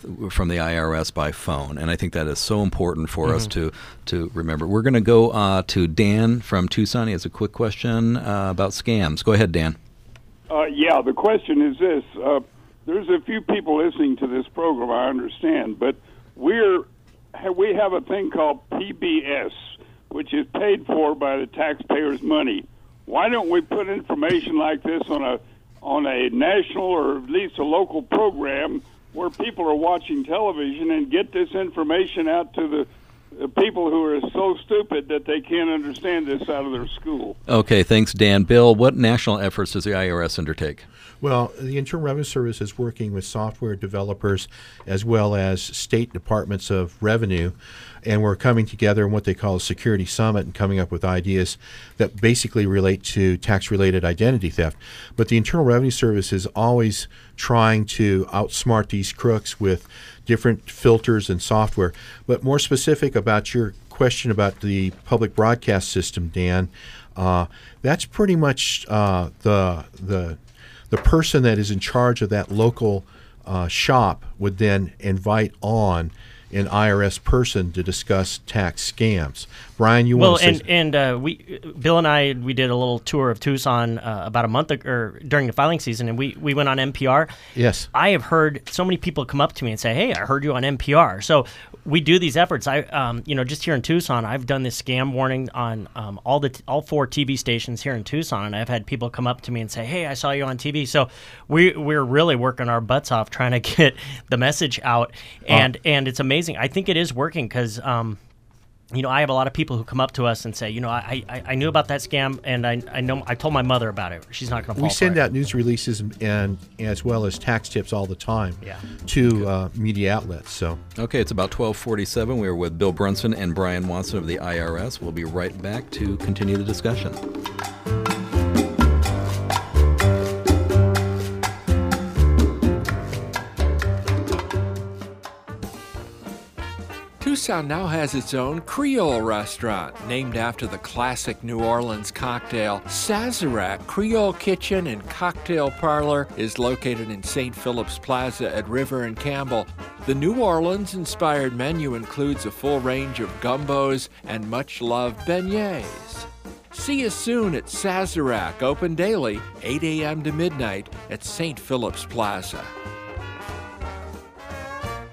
IRS by phone. And I think that is so important for us to remember. We're going to go to Dan from Tucson. He has a quick question about scams. Go ahead, Dan. Yeah, the question is this. There's a few people listening to this program, I understand, but we have a thing called PBS, which is paid for by the taxpayers' money. Why don't we put information like this on a national or at least a local program where people are watching television and get this information out to the people who are so stupid that they can't understand this out of their school? Okay, thanks, Dan. Bill, what national efforts does the IRS undertake? Well, the Internal Revenue Service is working with software developers as well as state departments of revenue, and we're coming together in what they call a security summit and coming up with ideas that basically relate to tax-related identity theft. But the Internal Revenue Service is always trying to outsmart these crooks with different filters and software. But more specific about your question about the public broadcast system, Dan, that's pretty much the person that is in charge of that local shop would then invite on an IRS person to discuss tax scams. Brian, you want to say Bill and I did a little tour of Tucson about a month ago, or during the filing season, and we went on NPR. Yes, I have heard so many people come up to me and say, "Hey, I heard you on NPR." So we do these efforts. Just here in Tucson, I've done this scam warning on all 4 TV stations here in Tucson, and I've had people come up to me and say, "Hey, I saw you on TV." So we're really working our butts off trying to get the message out, and it's amazing. I think it is working because, I have a lot of people who come up to us and say, I knew about that scam, and I told my mother about it. She's not going to fall We send for it. out news releases and as well as tax tips all the time to media outlets. So okay, it's about 12:47. We're with Bill Brunson and Brian Watson of the IRS. We'll be right back to continue the discussion. Tucson now has its own Creole restaurant, named after the classic New Orleans cocktail. Sazerac Creole Kitchen and Cocktail Parlor is located in St. Philip's Plaza at River and Campbell. The New Orleans-inspired menu includes a full range of gumbos and much-loved beignets. See you soon at Sazerac, open daily, 8 a.m. to midnight at St. Philip's Plaza.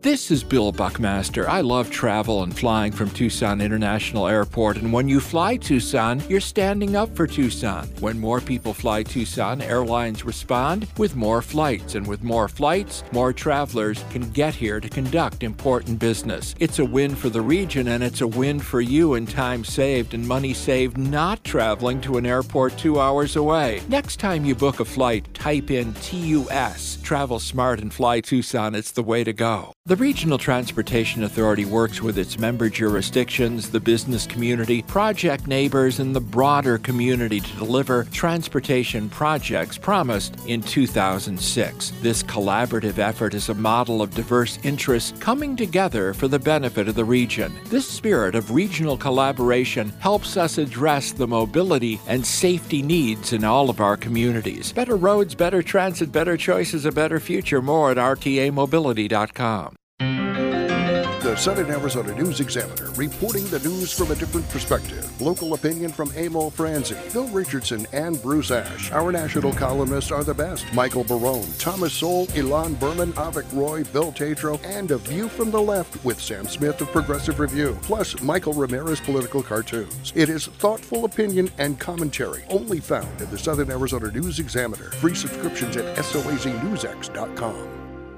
This is Bill Buckmaster. I love travel and flying from Tucson International Airport, and when you fly Tucson, you're standing up for Tucson. When more people fly Tucson, airlines respond with more flights, and with more flights, more travelers can get here to conduct important business. It's a win for the region, and it's a win for you in time saved and money saved not traveling to an airport 2 hours away. Next time you book a flight, type in TUS. Travel smart and fly Tucson. It's the way to go. The Regional Transportation Authority works with its member jurisdictions, the business community, project neighbors, and the broader community to deliver transportation projects promised in 2006. This collaborative effort is a model of diverse interests coming together for the benefit of the region. This spirit of regional collaboration helps us address the mobility and safety needs in all of our communities. Better roads, better transit, better choices, a better future. More at rtamobility.com. The Southern Arizona News Examiner, reporting the news from a different perspective. Local opinion from Emil Franzi, Bill Richardson, and Bruce Ash. Our national columnists are the best. Michael Barone, Thomas Sowell, Ilan Berman, Avik Roy, Bill Tatro, and A View from the Left with Sam Smith of Progressive Review. Plus, Michael Ramirez political cartoons. It is thoughtful opinion and commentary, only found in the Southern Arizona News Examiner. Free subscriptions at soaznewsx.com.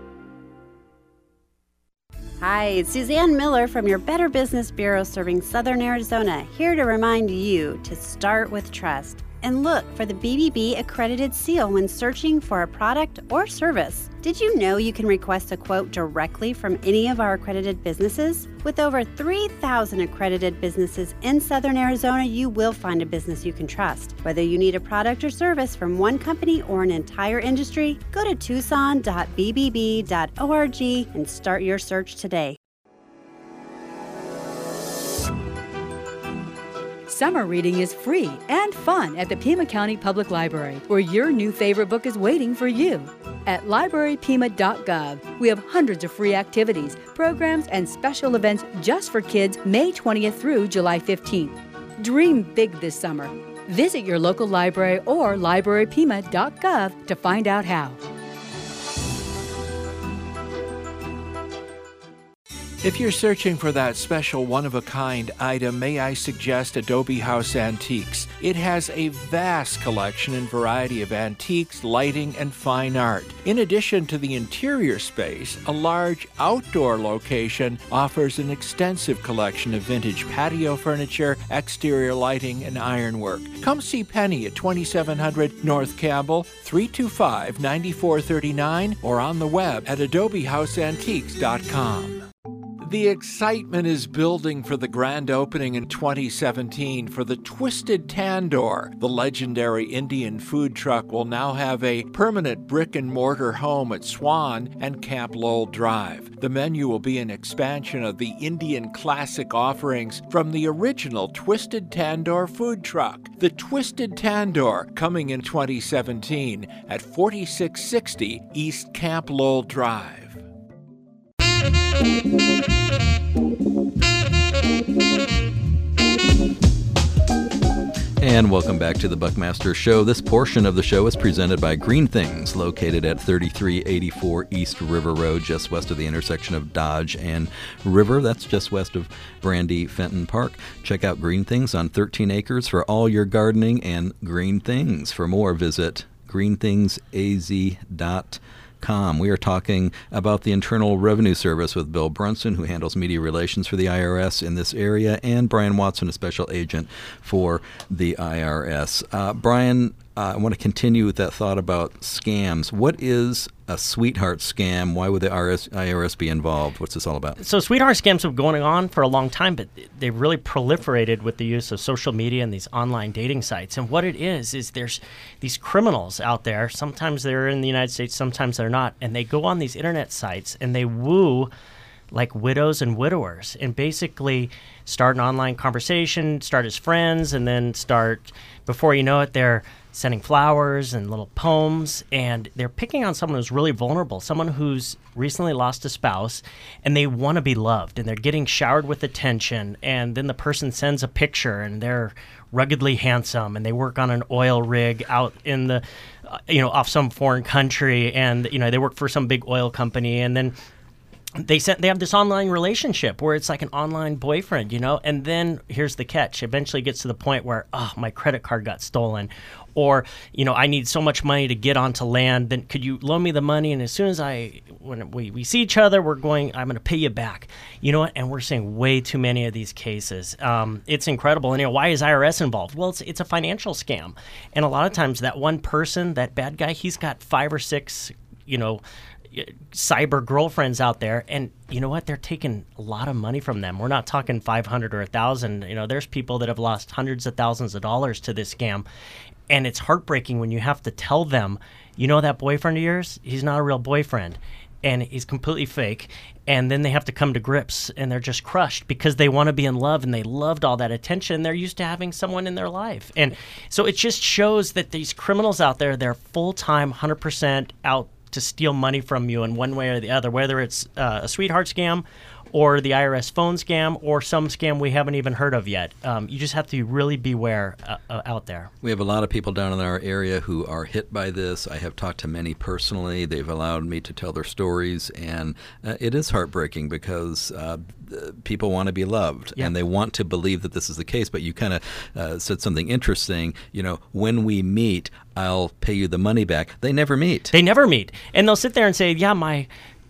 Hi, it's Suzanne Miller from your Better Business Bureau serving Southern Arizona, here to remind you to start with trust and look for the BBB accredited seal when searching for a product or service. Did you know you can request a quote directly from any of our accredited businesses? With over 3,000 accredited businesses in Southern Arizona, you will find a business you can trust. Whether you need a product or service from one company or an entire industry, go to tucson.bbb.org and start your search today. Summer reading is free and fun at the Pima County Public Library, where your new favorite book is waiting for you. At librarypima.gov, we have hundreds of free activities, programs, and special events just for kids May 20th through July 15th. Dream big this summer. Visit your local library or librarypima.gov to find out how. If you're searching for that special one-of-a-kind item, may I suggest Adobe House Antiques. It has a vast collection and variety of antiques, lighting, and fine art. In addition to the interior space, a large outdoor location offers an extensive collection of vintage patio furniture, exterior lighting, and ironwork. Come see Penny at 2700 North Campbell, 325-9439, or on the web at adobehouseantiques.com. The excitement is building for the grand opening in 2017 for the Twisted Tandoor. The legendary Indian food truck will now have a permanent brick-and-mortar home at Swan and Camp Lowell Drive. The menu will be an expansion of the Indian classic offerings from the original Twisted Tandoor food truck. The Twisted Tandoor, coming in 2017 at 4660 East Camp Lowell Drive. And welcome back to the Buckmaster Show. This portion of the show is presented by Green Things, located at 3384 East River Road, just west of the intersection of Dodge and River. That's just west of Brandy Fenton Park. Check out Green Things on 13 acres for all your gardening and green things. For more, visit greenthingsaz.com. We are talking about the Internal Revenue Service with Bill Brunson, who handles media relations for the IRS in this area, and Brian Watson, a special agent for the IRS. Brian, I want to continue with that thought about scams. What is a sweetheart scam? Why would the IRS be involved? What's this all about? So sweetheart scams have been going on for a long time, but they've really proliferated with the use of social media and these online dating sites. And what it is there's these criminals out there. Sometimes they're in the United States, sometimes they're not. And they go on these internet sites and they woo like widows and widowers and basically start an online conversation, start as friends, and then before you know it, they're sending flowers and little poems, and they're picking on someone who's really vulnerable, someone who's recently lost a spouse, and they want to be loved, and they're getting showered with attention, and then the person sends a picture, and they're ruggedly handsome, and they work on an oil rig out in the, off some foreign country, and, they work for some big oil company, and then they have this online relationship where it's like an online boyfriend, and then here's the catch. Eventually it gets to the point where, my credit card got stolen, or, I need so much money to get onto land, then could you loan me the money? And as soon as when we see each other, I'm going to pay you back. You know what? And we're seeing way too many of these cases. It's incredible. And why is IRS involved? Well, it's a financial scam. And a lot of times that one person, that bad guy, he's got 5 or 6, cyber girlfriends out there, and you know what? They're taking a lot of money from them. We're not talking 500 or 1,000. There's people that have lost hundreds of thousands of dollars to this scam, and it's heartbreaking when you have to tell them, that boyfriend of yours, he's not a real boyfriend, and he's completely fake. And then they have to come to grips, and they're just crushed because they want to be in love, and they loved all that attention. They're used to having someone in their life. And so it just shows that these criminals out there, they're full-time, 100% out to steal money from you in one way or the other, whether it's a sweetheart scam or the IRS phone scam or some scam we haven't even heard of yet. You just have to really beware out there. We have a lot of people down in our area who are hit by this. I have talked to many personally. They've allowed me to tell their stories, and it is heartbreaking because people want to be loved, and they want to believe that this is the case. But you kind of said something interesting. When we meet, I'll pay you the money back. They never meet. They never meet. And they'll sit there and say, yeah, my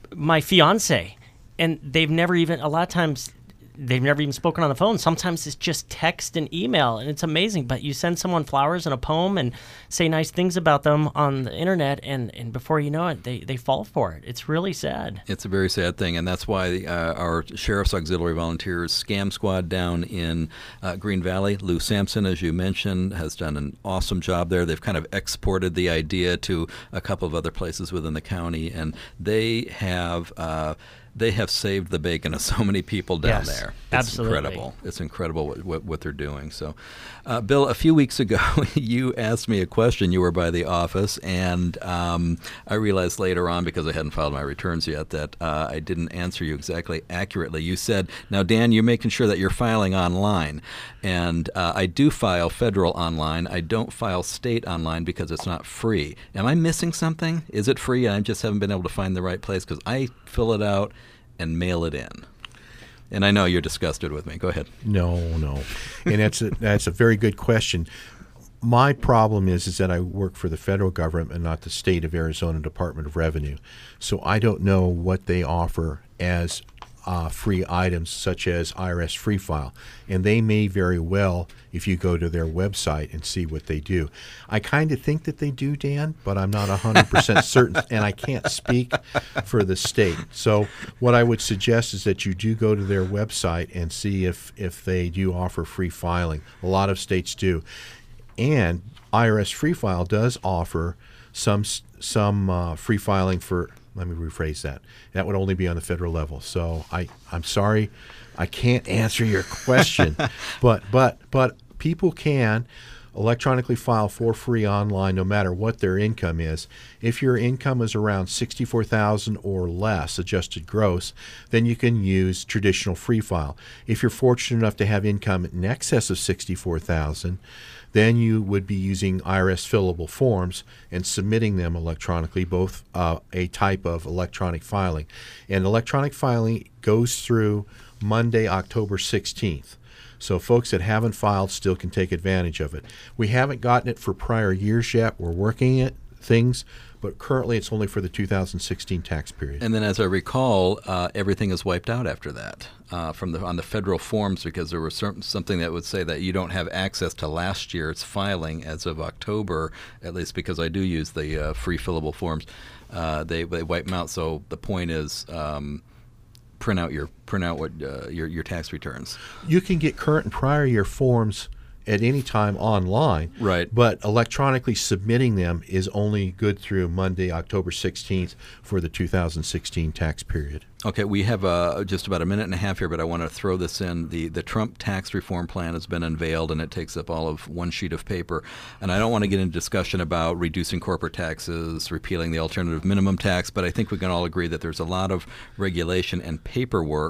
fiance. And they've never even, a lot of times, they've never even spoken on the phone. Sometimes it's just text and email, and it's amazing. But you send someone flowers and a poem and say nice things about them on the internet, and before you know it, they fall for it. It's really sad. It's a very sad thing, and that's why our Sheriff's Auxiliary Volunteers Scam Squad down in Green Valley, Lou Sampson, as you mentioned, has done an awesome job there. They've kind of exported the idea to a couple of other places within the county, and they have saved the bacon of so many people down there. It's absolutely incredible. It's incredible what they're doing. So, Bill, a few weeks ago, you asked me a question. You were by the office, and I realized later on, because I hadn't filed my returns yet, that I didn't answer you exactly accurately. You said, now, Dan, you're making sure that you're filing online. And I do file federal online. I don't file state online because it's not free. Am I missing something? Is it free and I just haven't been able to find the right place? Because I fill it out and mail it in. And I know you're disgusted with me. Go ahead. No. And that's a very good question. My problem is that I work for the federal government and not the state of Arizona Department of Revenue. So I don't know what they offer as free items such as IRS Free File. And they may very well, if you go to their website and see what they do. I kind of think that they do, Dan, but I'm not 100% certain, and I can't speak for the state. So what I would suggest is that you do go to their website and see if they do offer free filing. A lot of states do. And IRS Free File does offer some free filing for, let me rephrase that. That would only be on the federal level. So I'm sorry, I can't answer your question, but people can electronically file for free online no matter what their income is. If your income is around $64,000 or less adjusted gross, then you can use traditional free file. If you're fortunate enough to have income in excess of $64,000, then you would be using IRS fillable forms and submitting them electronically, both a type of electronic filing. And electronic filing goes through Monday, October 16th. So folks that haven't filed still can take advantage of it. We haven't gotten it for prior years yet. We're working at things, but currently it's only for the 2016 tax period. And then, as I recall, everything is wiped out after that on the federal forms, because there was something that would say that you don't have access to last year's filing as of October, at least because I do use the free fillable forms. They wipe them out. So the point is, print out your tax returns. You can get current and prior year forms at any time online, right? But electronically submitting them is only good through Monday, October 16th for the 2016 tax period. Okay, we have just about a minute and a half here, but I want to throw this in. The Trump tax reform plan has been unveiled, and it takes up all of one sheet of paper. And I don't want to get into discussion about reducing corporate taxes, repealing the alternative minimum tax, but I think we can all agree that there's a lot of regulation and paperwork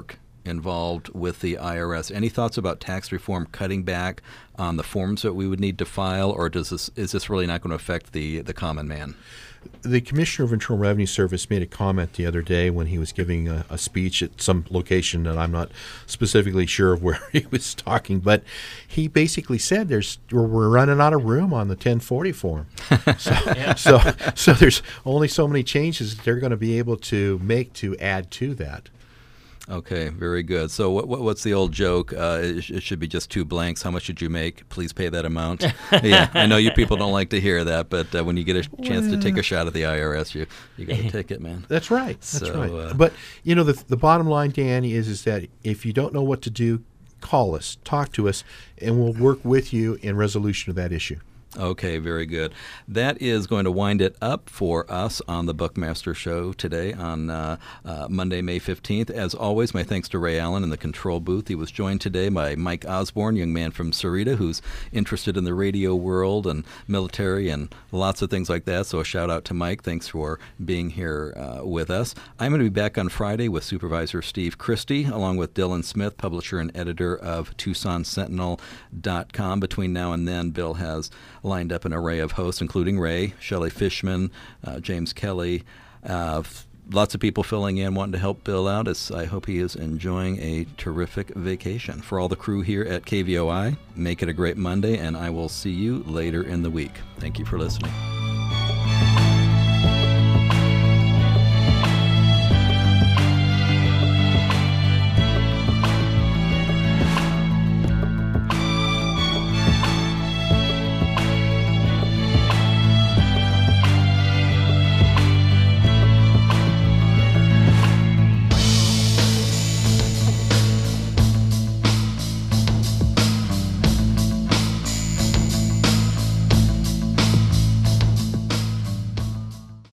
involved with the IRS. Any thoughts about tax reform cutting back on the forms that we would need to file, or is this really not going to affect the common man? The Commissioner of Internal Revenue Service made a comment the other day when he was giving a speech at some location that I'm not specifically sure of where he was talking, but he basically said we're running out of room on the 1040 form. So there's only so many changes they're going to be able to make to add to that. Okay, very good. So what's the old joke? It should be just 2 blanks. How much did you make? Please pay that amount. Yeah, I know you people don't like to hear that, but when you get a chance to take a shot at the IRS, you got to take it, man. That's right. That's right. But the bottom line, Danny, is that if you don't know what to do, call us, talk to us, and we'll work with you in resolution of that issue. Okay, very good. That is going to wind it up for us on the Buckmaster Show today on Monday, May 15th. As always, my thanks to Ray Allen in the control booth. He was joined today by Mike Osborne, young man from Sarita, who's interested in the radio world and military and lots of things like that. So a shout out to Mike. Thanks for being here with us. I'm going to be back on Friday with Supervisor Steve Christie, along with Dylan Smith, publisher and editor of TucsonSentinel.com. Between now and then, Bill has lined up an array of hosts, including Ray, Shelley Fishman, James Kelly, lots of people filling in, wanting to help Bill out. I hope he is enjoying a terrific vacation. For all the crew here at KVOI, make it a great Monday, and I will see you later in the week. Thank you for listening.